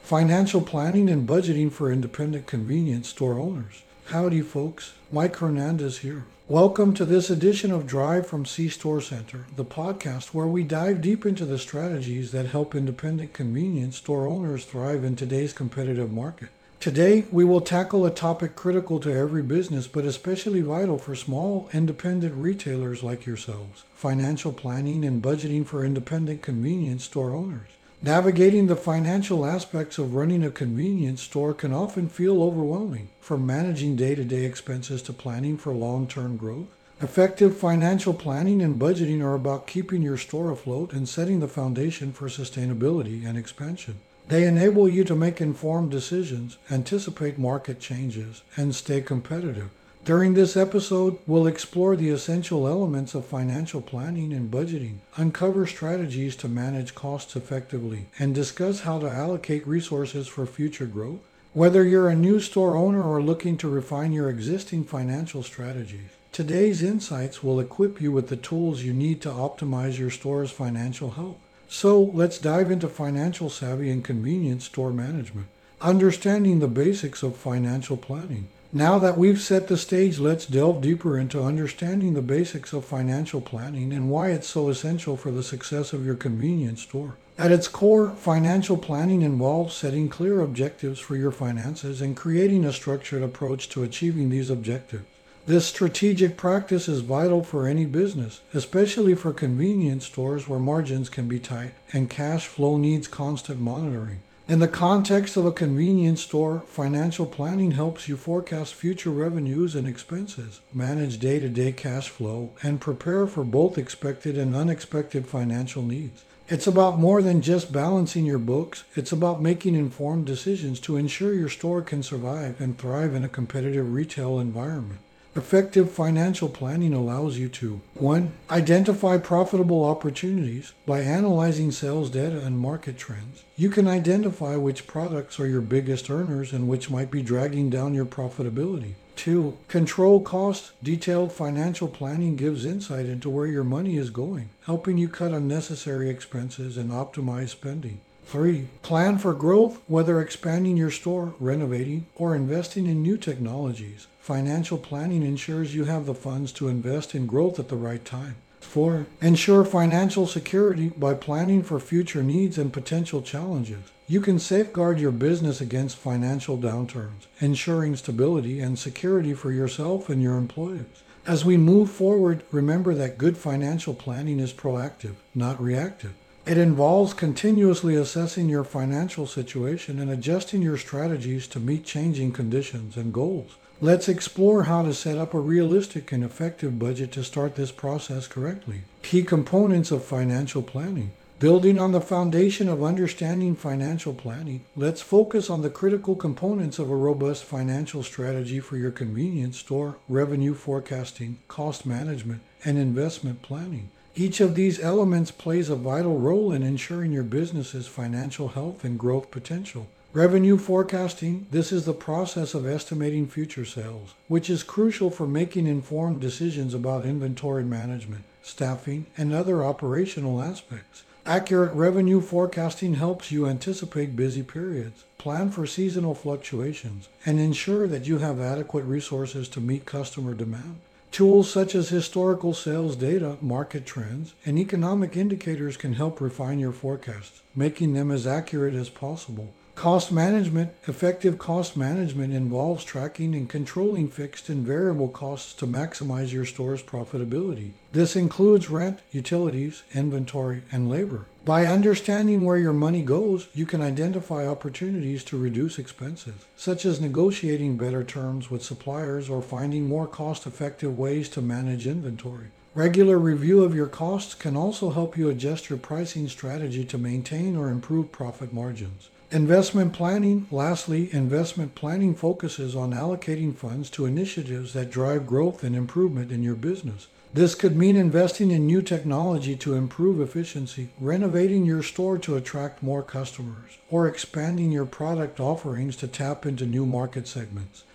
Financial Planning and Budgeting for Independent Convenience Store Owners. Howdy, folks. Mike Hernandez here. Welcome to this edition of Drive from C-Store Center, the podcast where we dive deep into the strategies that help independent convenience store owners thrive in today's competitive market. Today, we will tackle a topic critical to every business, but especially vital for small, independent retailers like yourselves: financial planning and budgeting for independent convenience store owners. Navigating the financial aspects of running a convenience store can often feel overwhelming, from managing day-to-day expenses to planning for long-term growth. Effective financial planning and budgeting are about keeping your store afloat and setting the foundation for sustainability and expansion. They enable you to make informed decisions, anticipate market changes, and stay competitive. During this episode, we'll explore the essential elements of financial planning and budgeting, uncover strategies to manage costs effectively, and discuss how to allocate resources for future growth. Whether you're a new store owner or looking to refine your existing financial strategies, today's insights will equip you with the tools you need to optimize your store's financial health. So let's dive into financial savvy and convenience store management, understanding the basics of financial planning. Now that we've set the stage, let's delve deeper into understanding the basics of financial planning and why it's so essential for the success of your convenience store. At its core, financial planning involves setting clear objectives for your finances and creating a structured approach to achieving these objectives. This strategic practice is vital for any business, especially for convenience stores where margins can be tight and cash flow needs constant monitoring. In the context of a convenience store, financial planning helps you forecast future revenues and expenses, manage day-to-day cash flow, and prepare for both expected and unexpected financial needs. It's about more than just balancing your books. It's about making informed decisions to ensure your store can survive and thrive in a competitive retail environment. Effective financial planning allows you to 1. Identify profitable opportunities. By analyzing sales data and market trends, you can identify which products are your biggest earners and which might be dragging down your profitability. 2. Control costs. Detailed financial planning gives insight into where your money is going, helping you cut unnecessary expenses and optimize spending. 3. Plan for growth, whether expanding your store, renovating, or investing in new technologies. Financial planning ensures you have the funds to invest in growth at the right time. 4. Ensure financial security by planning for future needs and potential challenges. You can safeguard your business against financial downturns, ensuring stability and security for yourself and your employees. As we move forward, remember that good financial planning is proactive, not reactive. It involves continuously assessing your financial situation and adjusting your strategies to meet changing conditions and goals. Let's explore how to set up a realistic and effective budget to start this process correctly. Key components of financial planning. Building on the foundation of understanding financial planning, let's focus on the critical components of a robust financial strategy for your convenience store: revenue forecasting, cost management, and investment planning. Each of these elements plays a vital role in ensuring your business's financial health and growth potential. Revenue forecasting. This is the process of estimating future sales, which is crucial for making informed decisions about inventory management, staffing, and other operational aspects. Accurate revenue forecasting helps you anticipate busy periods, plan for seasonal fluctuations, and ensure that you have adequate resources to meet customer demand. Tools such as historical sales data, market trends, and economic indicators can help refine your forecasts, making them as accurate as possible. Cost management. Effective cost management involves tracking and controlling fixed and variable costs to maximize your store's profitability. This includes rent, utilities, inventory, and labor. By understanding where your money goes, you can identify opportunities to reduce expenses, such as negotiating better terms with suppliers or finding more cost-effective ways to manage inventory. Regular review of your costs can also help you adjust your pricing strategy to maintain or improve profit margins. Investment planning. Lastly, investment planning focuses on allocating funds to initiatives that drive growth and improvement in your business. This could mean investing in new technology to improve efficiency, renovating your store to attract more customers, or expanding your product offerings to tap into new market segments.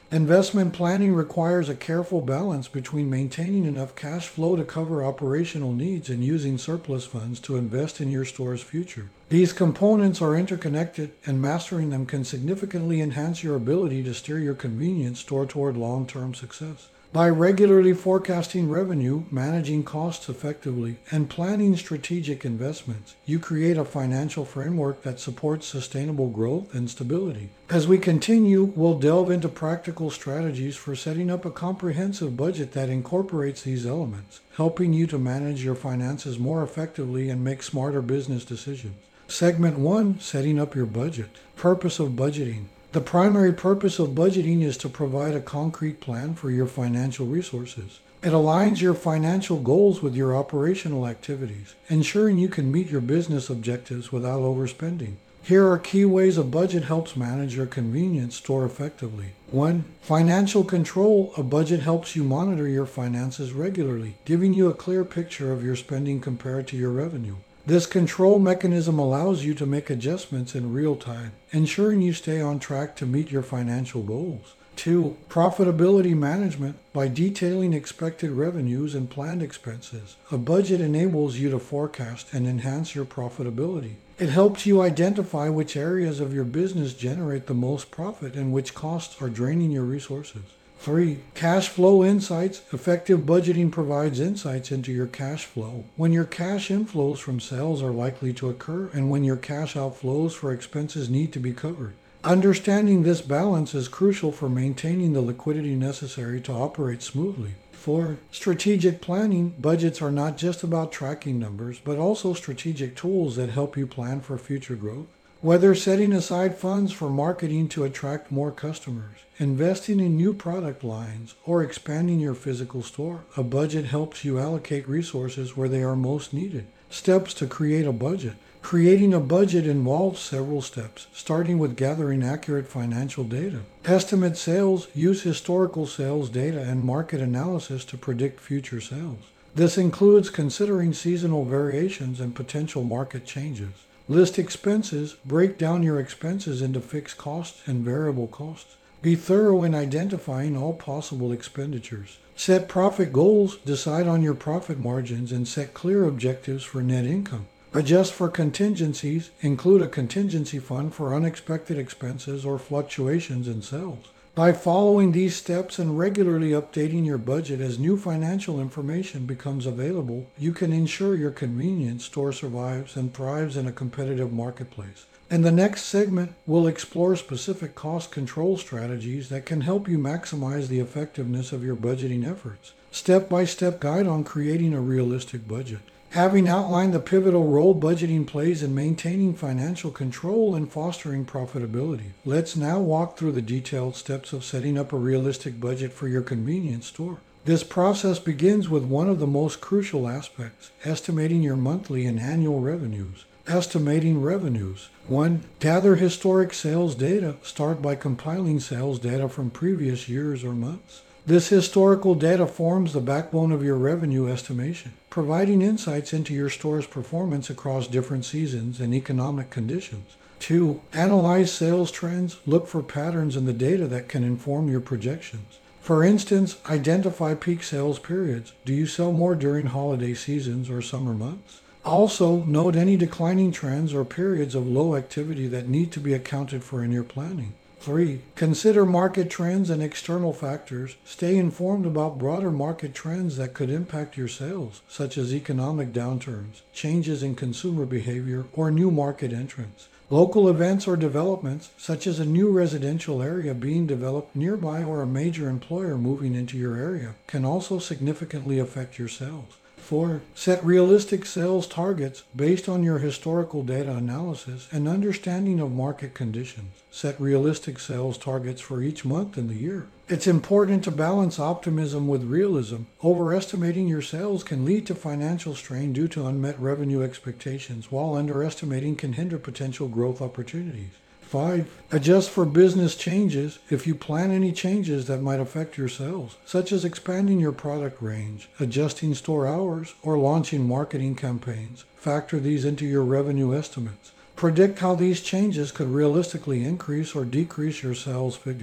Investment planning requires a careful balance between maintaining enough cash flow to cover operational needs and using surplus funds to invest in your store's future. These components are interconnected, and mastering them can significantly enhance your ability to steer your convenience store toward long-term success. By regularly forecasting revenue, managing costs effectively, and planning strategic investments, you create a financial framework that supports sustainable growth and stability. As we continue, we'll delve into practical strategies for setting up a comprehensive budget that incorporates these elements, helping you to manage your finances more effectively and make smarter business decisions. Segment 1, Setting Up Your Budget. Purpose of Budgeting. The primary purpose of budgeting is to provide a concrete plan for your financial resources. It aligns your financial goals with your operational activities, ensuring you can meet your business objectives without overspending. Here are key ways a budget helps manage your convenience store effectively. 1. Financial control. A budget helps you monitor your finances regularly, giving you a clear picture of your spending compared to your revenue. This control mechanism allows you to make adjustments in real time, ensuring you stay on track to meet your financial goals. 2. Profitability management. By detailing expected revenues and planned expenses, a budget enables you to forecast and enhance your profitability. It helps you identify which areas of your business generate the most profit and which costs are draining your resources. 3. Cash flow insights. Effective budgeting provides insights into your cash flow, when your cash inflows from sales are likely to occur, and when your cash outflows for expenses need to be covered. Understanding this balance is crucial for maintaining the liquidity necessary to operate smoothly. 4. Strategic planning. Budgets are not just about tracking numbers, but also strategic tools that help you plan for future growth. Whether setting aside funds for marketing to attract more customers, investing in new product lines, or expanding your physical store, a budget helps you allocate resources where they are most needed. Steps to create a budget. Creating a budget involves several steps, starting with gathering accurate financial data. Estimate sales. Use historical sales data and market analysis to predict future sales. This includes considering seasonal variations and potential market changes. List expenses. Break down your expenses into fixed costs and variable costs. Be thorough in identifying all possible expenditures. Set profit goals. Decide on your profit margins and set clear objectives for net income. Adjust for contingencies. Include a contingency fund for unexpected expenses or fluctuations in sales. By following these steps and regularly updating your budget as new financial information becomes available, you can ensure your convenience store survives and thrives in a competitive marketplace. In the next segment, we'll explore specific cost control strategies that can help you maximize the effectiveness of your budgeting efforts. Step-by-step guide on creating a realistic budget. Having outlined the pivotal role budgeting plays in maintaining financial control and fostering profitability, let's now walk through the detailed steps of setting up a realistic budget for your convenience store. This process begins with one of the most crucial aspects, estimating your monthly and annual revenues. Estimating revenues. 1. Gather historic sales data. Start by compiling sales data from previous years or months. This historical data forms the backbone of your revenue estimation, providing insights into your store's performance across different seasons and economic conditions. 2. Analyze sales trends. Look for patterns in the data that can inform your projections. For instance, identify peak sales periods. Do you sell more during holiday seasons or summer months? Also, note any declining trends or periods of low activity that need to be accounted for in your planning. 3. Consider market trends and external factors. Stay informed about broader market trends that could impact your sales, such as economic downturns, changes in consumer behavior, or new market entrants. Local events or developments, such as a new residential area being developed nearby or a major employer moving into your area, can also significantly affect your sales. 4. Set realistic sales targets based on your historical data analysis and understanding of market conditions. Set realistic sales targets for each month in the year. It's important to balance optimism with realism. Overestimating your sales can lead to financial strain due to unmet revenue expectations, while underestimating can hinder potential growth opportunities. 5. Adjust for business changes. If you plan any changes that might affect your sales, such as expanding your product range, adjusting store hours, or launching marketing campaigns, factor these into your revenue estimates. Predict how these changes could realistically increase or decrease your sales figures.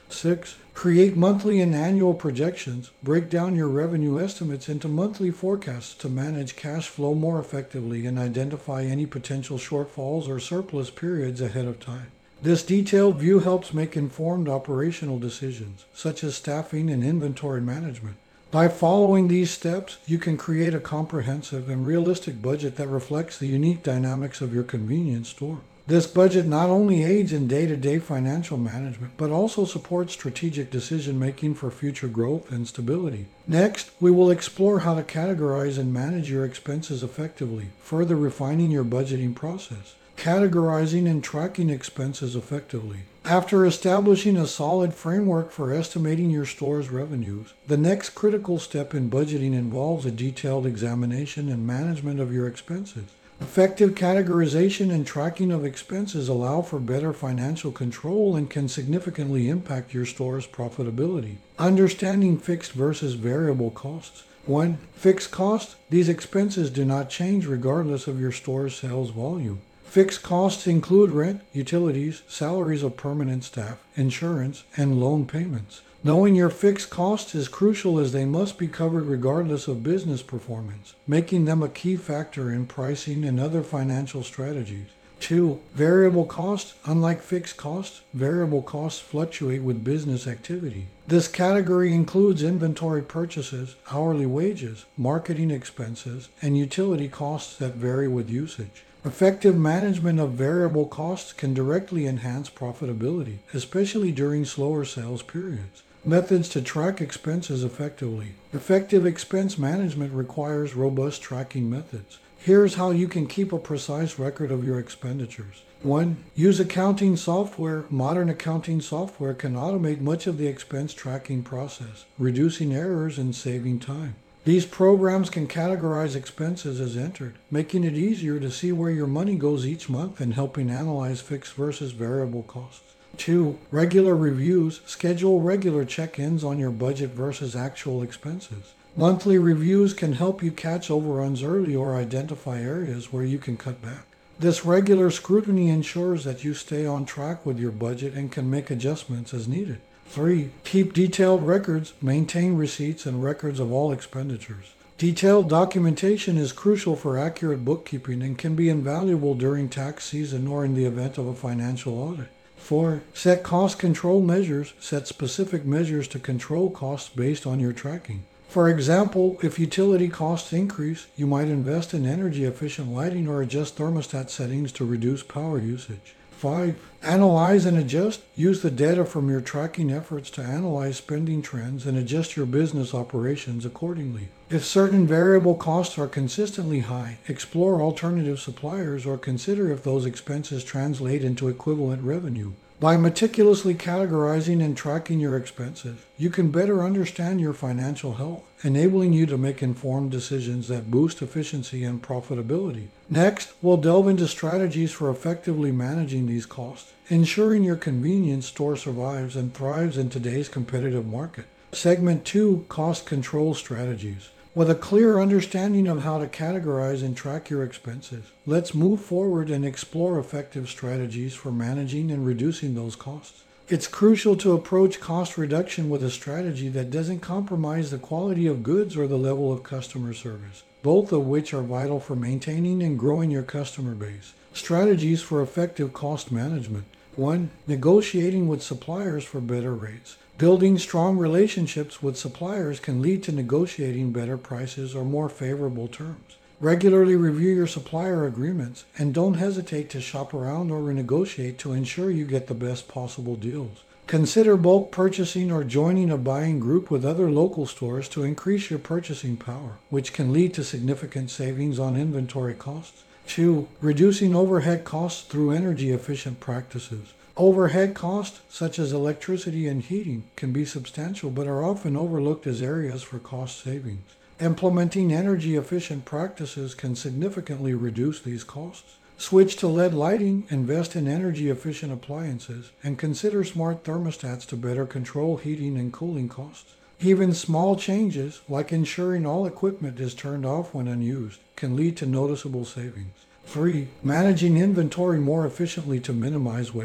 6. Create monthly and annual projections. Break down your revenue estimates into monthly forecasts to manage cash flow more effectively and identify any potential shortfalls or surplus periods ahead of time. This detailed view helps make informed operational decisions, such as staffing and inventory management. By following these steps, you can create a comprehensive and realistic budget that reflects the unique dynamics of your convenience store. This budget not only aids in day-to-day financial management, but also supports strategic decision-making for future growth and stability. Next, we will explore how to categorize and manage your expenses effectively, further refining your budgeting process. Categorizing and tracking expenses effectively. After establishing a solid framework for estimating your store's revenues, the next critical step in budgeting involves a detailed examination and management of your expenses. Effective categorization and tracking of expenses allow for better financial control and can significantly impact your store's profitability. Understanding fixed versus variable costs. 1. Fixed costs. These expenses do not change regardless of your store's sales volume. Fixed costs include rent, utilities, salaries of permanent staff, insurance, and loan payments. Knowing your fixed costs is crucial as they must be covered regardless of business performance, making them a key factor in pricing and other financial strategies. 2. Variable costs. Unlike fixed costs, variable costs fluctuate with business activity. This category includes inventory purchases, hourly wages, marketing expenses, and utility costs that vary with usage. Effective management of variable costs can directly enhance profitability, especially during slower sales periods. Methods to track expenses effectively. Effective expense management requires robust tracking methods. Here's how you can keep a precise record of your expenditures. 1. Use accounting software. Modern accounting software can automate much of the expense tracking process, reducing errors and saving time. These programs can categorize expenses as entered, making it easier to see where your money goes each month and helping analyze fixed versus variable costs. 2. Regular reviews. Schedule regular check-ins on your budget versus actual expenses. Monthly reviews can help you catch overruns early or identify areas where you can cut back. This regular scrutiny ensures that you stay on track with your budget and can make adjustments as needed. 3. Keep detailed records. Maintain receipts and records of all expenditures. Detailed documentation is crucial for accurate bookkeeping and can be invaluable during tax season or in the event of a financial audit. 4. Set cost control measures. Set specific measures to control costs based on your tracking. For example, if utility costs increase, you might invest in energy-efficient lighting or adjust thermostat settings to reduce power usage. 5. Analyze and adjust. Use the data from your tracking efforts to analyze spending trends and adjust your business operations accordingly. If certain variable costs are consistently high, explore alternative suppliers or consider if those expenses translate into equivalent revenue. By meticulously categorizing and tracking your expenses, you can better understand your financial health, enabling you to make informed decisions that boost efficiency and profitability. Next, we'll delve into strategies for effectively managing these costs, ensuring your convenience store survives and thrives in today's competitive market. Segment 2, Cost Control Strategies. With a clear understanding of how to categorize and track your expenses, let's move forward and explore effective strategies for managing and reducing those costs. It's crucial to approach cost reduction with a strategy that doesn't compromise the quality of goods or the level of customer service, both of which are vital for maintaining and growing your customer base. Strategies for effective cost management. 1. Negotiating with suppliers for better rates. Building strong relationships with suppliers can lead to negotiating better prices or more favorable terms. Regularly review your supplier agreements and don't hesitate to shop around or renegotiate to ensure you get the best possible deals. Consider bulk purchasing or joining a buying group with other local stores to increase your purchasing power, which can lead to significant savings on inventory costs. 2. Reducing overhead costs through energy-efficient practices. Overhead costs, such as electricity and heating, can be substantial but are often overlooked as areas for cost savings. Implementing energy-efficient practices can significantly reduce these costs. Switch to LED lighting, invest in energy-efficient appliances, and consider smart thermostats to better control heating and cooling costs. Even small changes, like ensuring all equipment is turned off when unused, can lead to noticeable savings. 3. Managing inventory more efficiently to minimize waste.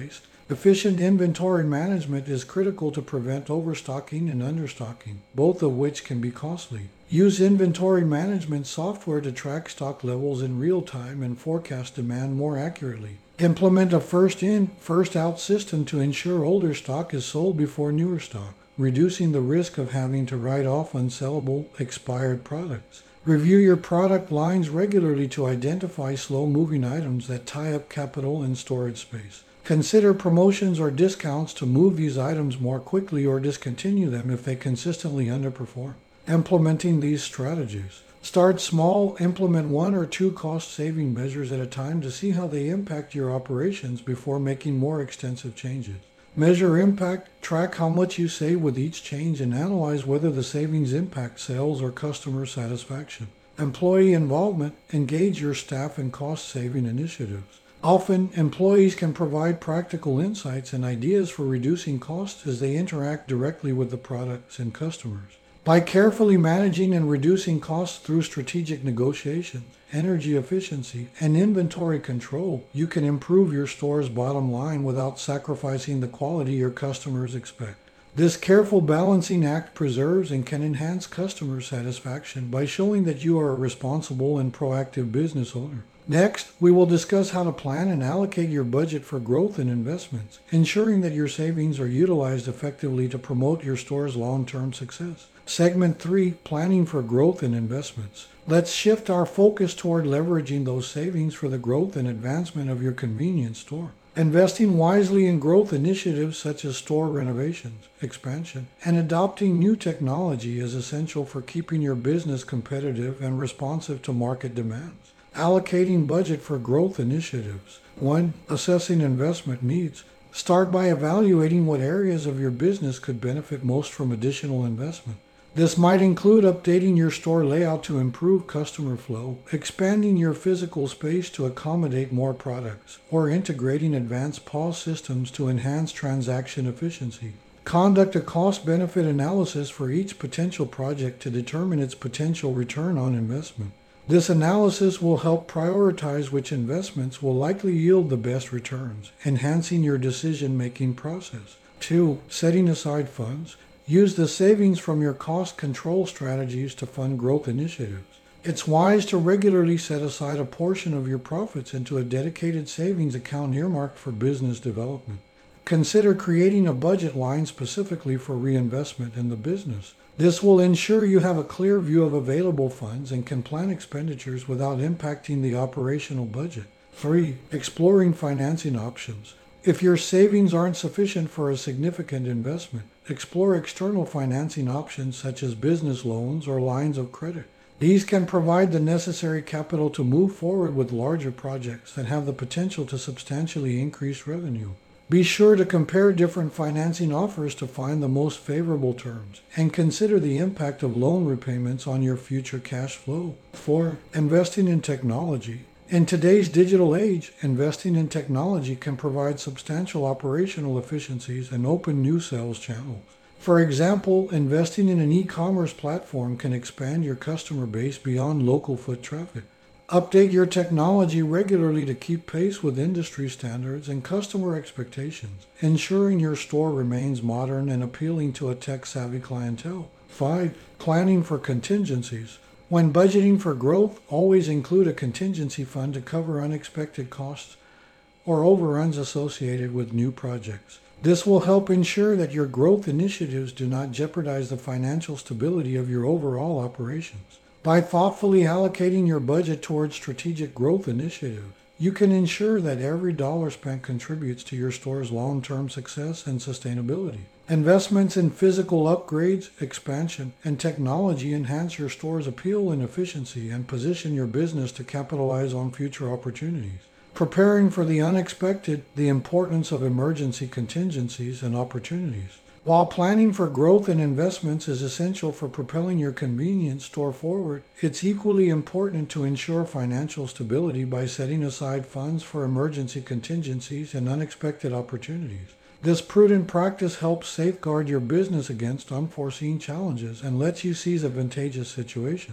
Efficient inventory management is critical to prevent overstocking and understocking, both of which can be costly. Use inventory management software to track stock levels in real time and forecast demand more accurately. Implement a first in, first out system to ensure older stock is sold before newer stock, reducing the risk of having to write off unsellable, expired products. Review your product lines regularly to identify slow-moving items that tie up capital and storage space. Consider promotions or discounts to move these items more quickly or discontinue them if they consistently underperform. Implementing these strategies. Start small, implement 1 or 2 cost-saving measures at a time to see how they impact your operations before making more extensive changes. Measure impact, track how much you save with each change, and analyze whether the savings impact sales or customer satisfaction. Employee involvement, engage your staff in cost-saving initiatives. Often, employees can provide practical insights and ideas for reducing costs as they interact directly with the products and customers. By carefully managing and reducing costs through strategic negotiations, energy efficiency, and inventory control, you can improve your store's bottom line without sacrificing the quality your customers expect. This careful balancing act preserves and can enhance customer satisfaction by showing that you are a responsible and proactive business owner. Next, we will discuss how to plan and allocate your budget for growth and investments, ensuring that your savings are utilized effectively to promote your store's long-term success. Segment 3, Planning for Growth and Investments. Let's shift our focus toward leveraging those savings for the growth and advancement of your convenience store. Investing wisely in growth initiatives such as store renovations, expansion, and adopting new technology is essential for keeping your business competitive and responsive to market demands. Allocating budget for growth initiatives. 1. Assessing investment needs. Start by evaluating what areas of your business could benefit most from additional investment. This might include updating your store layout to improve customer flow, expanding your physical space to accommodate more products, or integrating advanced POS systems to enhance transaction efficiency. Conduct a cost-benefit analysis for each potential project to determine its potential return on investment. This analysis will help prioritize which investments will likely yield the best returns, enhancing your decision-making process. 2. Setting aside funds. Use the savings from your cost control strategies to fund growth initiatives. It's wise to regularly set aside a portion of your profits into a dedicated savings account earmarked for business development. Consider creating a budget line specifically for reinvestment in the business. This will ensure you have a clear view of available funds and can plan expenditures without impacting the operational budget. 3. Exploring financing options. If your savings aren't sufficient for a significant investment, explore external financing options such as business loans or lines of credit. These can provide the necessary capital to move forward with larger projects that have the potential to substantially increase revenue. Be sure to compare different financing offers to find the most favorable terms, and consider the impact of loan repayments on your future cash flow. 4. Investing in technology. In today's digital age, investing in technology can provide substantial operational efficiencies and open new sales channels. For example, investing in an e-commerce platform can expand your customer base beyond local foot traffic. Update your technology regularly to keep pace with industry standards and customer expectations, ensuring your store remains modern and appealing to a tech-savvy clientele. 5. Planning for contingencies. When budgeting for growth, always include a contingency fund to cover unexpected costs or overruns associated with new projects. This will help ensure that your growth initiatives do not jeopardize the financial stability of your overall operations. By thoughtfully allocating your budget towards strategic growth initiatives, you can ensure that every dollar spent contributes to your store's long-term success and sustainability. Investments in physical upgrades, expansion, and technology enhance your store's appeal and efficiency and position your business to capitalize on future opportunities. Preparing for the unexpected, the importance of emergency contingencies and opportunities. While planning for growth and investments is essential for propelling your convenience store forward, it's equally important to ensure financial stability by setting aside funds for emergency contingencies and unexpected opportunities. This prudent practice helps safeguard your business against unforeseen challenges and lets you seize advantageous situations.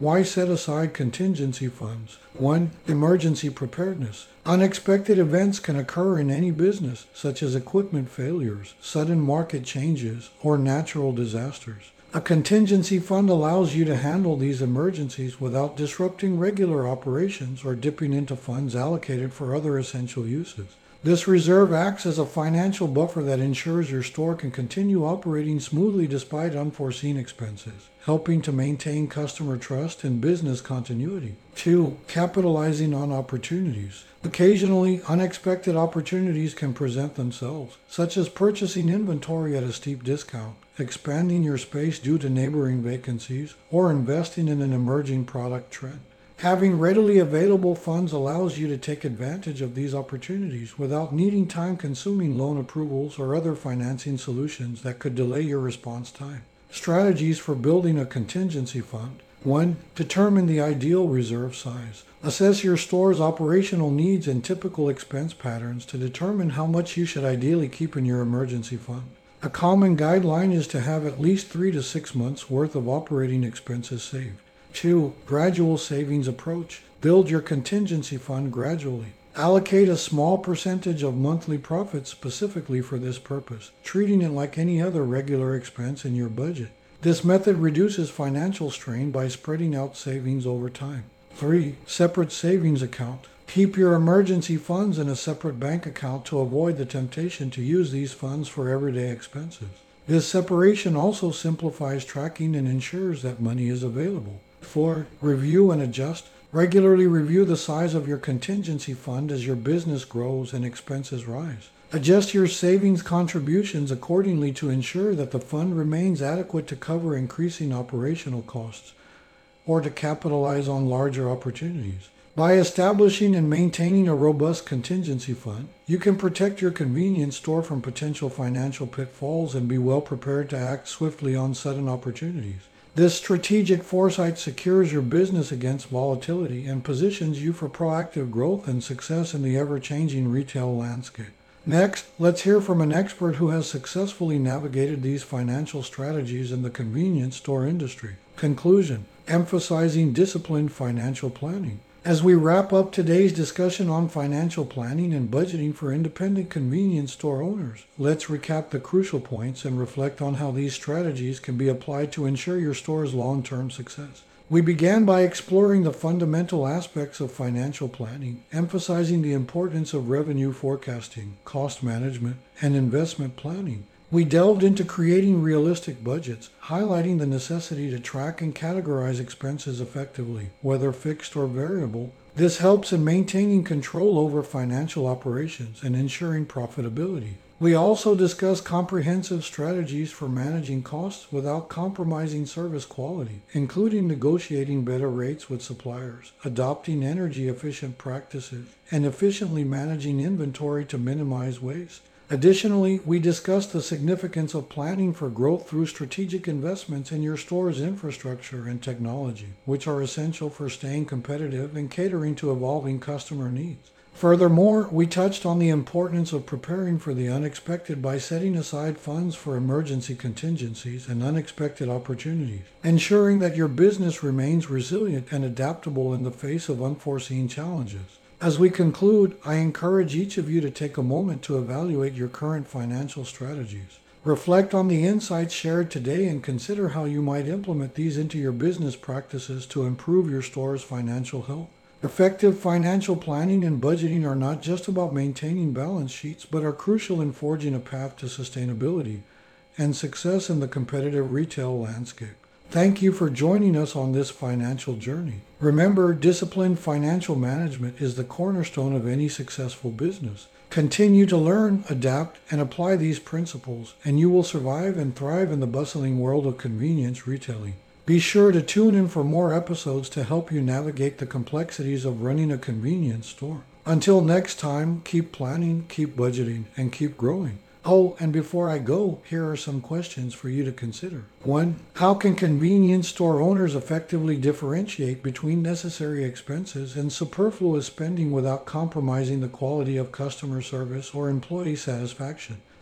Why set aside contingency funds? 1. Emergency preparedness. Unexpected events can occur in any business, such as equipment failures, sudden market changes, or natural disasters. A contingency fund allows you to handle these emergencies without disrupting regular operations or dipping into funds allocated for other essential uses. This reserve acts as a financial buffer that ensures your store can continue operating smoothly despite unforeseen expenses, helping to maintain customer trust and business continuity. 2. Capitalizing on opportunities. Occasionally, unexpected opportunities can present themselves, such as purchasing inventory at a steep discount, expanding your space due to neighboring vacancies, or investing in an emerging product trend. Having readily available funds allows you to take advantage of these opportunities without needing time-consuming loan approvals or other financing solutions that could delay your response time. Strategies for building a contingency fund. 1. Determine the ideal reserve size. Assess your store's operational needs and typical expense patterns to determine how much you should ideally keep in your emergency fund. A common guideline is to have at least 3 to 6 months worth of operating expenses saved. 2. Gradual savings approach. Build your contingency fund gradually. Allocate a small percentage of monthly profits specifically for this purpose, treating it like any other regular expense in your budget. This method reduces financial strain by spreading out savings over time. 3. Separate savings account. Keep your emergency funds in a separate bank account to avoid the temptation to use these funds for everyday expenses. This separation also simplifies tracking and ensures that money is available. 4. Review and adjust. Regularly review the size of your contingency fund as your business grows and expenses rise. Adjust your savings contributions accordingly to ensure that the fund remains adequate to cover increasing operational costs or to capitalize on larger opportunities. By establishing and maintaining a robust contingency fund, you can protect your convenience store from potential financial pitfalls and be well prepared to act swiftly on sudden opportunities. This strategic foresight secures your business against volatility and positions you for proactive growth and success in the ever-changing retail landscape. Next, let's hear from an expert who has successfully navigated these financial strategies in the convenience store industry. Conclusion: emphasizing disciplined financial planning. As we wrap up today's discussion on financial planning and budgeting for independent convenience store owners, let's recap the crucial points and reflect on how these strategies can be applied to ensure your store's long-term success. We began by exploring the fundamental aspects of financial planning, emphasizing the importance of revenue forecasting, cost management, and investment planning. We delved into creating realistic budgets, highlighting the necessity to track and categorize expenses effectively, whether fixed or variable. This helps in maintaining control over financial operations and ensuring profitability. We also discussed comprehensive strategies for managing costs without compromising service quality, including negotiating better rates with suppliers, adopting energy-efficient practices, and efficiently managing inventory to minimize waste. Additionally, we discussed the significance of planning for growth through strategic investments in your store's infrastructure and technology, which are essential for staying competitive and catering to evolving customer needs. Furthermore, we touched on the importance of preparing for the unexpected by setting aside funds for emergency contingencies and unexpected opportunities, ensuring that your business remains resilient and adaptable in the face of unforeseen challenges. As we conclude, I encourage each of you to take a moment to evaluate your current financial strategies. Reflect on the insights shared today and consider how you might implement these into your business practices to improve your store's financial health. Effective financial planning and budgeting are not just about maintaining balance sheets, but are crucial in forging a path to sustainability and success in the competitive retail landscape. Thank you for joining us on this financial journey. Remember, disciplined financial management is the cornerstone of any successful business. Continue to learn, adapt, and apply these principles, and you will survive and thrive in the bustling world of convenience retailing. Be sure to tune in for more episodes to help you navigate the complexities of running a convenience store. Until next time, keep planning, keep budgeting, and keep growing. Oh, and before I go, here are some questions for you to consider. 1. How can convenience store owners effectively differentiate between necessary expenses and superfluous spending without compromising the quality of customer service or employee satisfaction?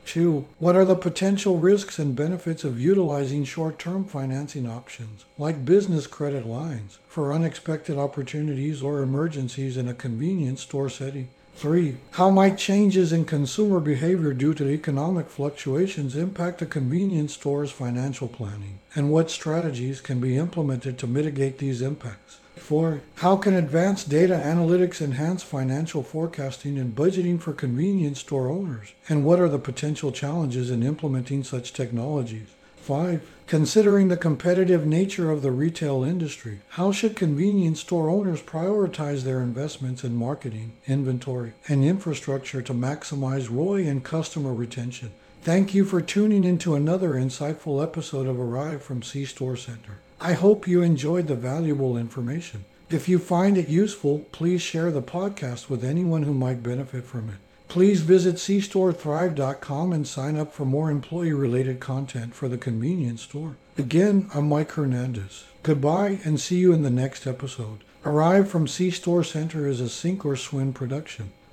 2. What are the potential risks and benefits of utilizing short-term financing options, like business credit lines, for unexpected opportunities or emergencies in a convenience store setting? 3. How might changes in consumer behavior due to economic fluctuations impact a convenience store's financial planning, and what strategies can be implemented to mitigate these impacts? 4. How can advanced data analytics enhance financial forecasting and budgeting for convenience store owners, and what are the potential challenges in implementing such technologies? 5. Considering the competitive nature of the retail industry, how should convenience store owners prioritize their investments in marketing, inventory, and infrastructure to maximize ROI and customer retention? Thank you for tuning into another insightful episode of Arrive from C-Store Center. I hope you enjoyed the valuable information. If you find it useful, please share the podcast with anyone who might benefit from it. Please visit cStoreThrive.com and sign up for more employee-related content for the convenience store. Again, I'm Mike Hernandez. Goodbye and see you in the next episode. Arrive from C-Store Center is a Sink or Swim production.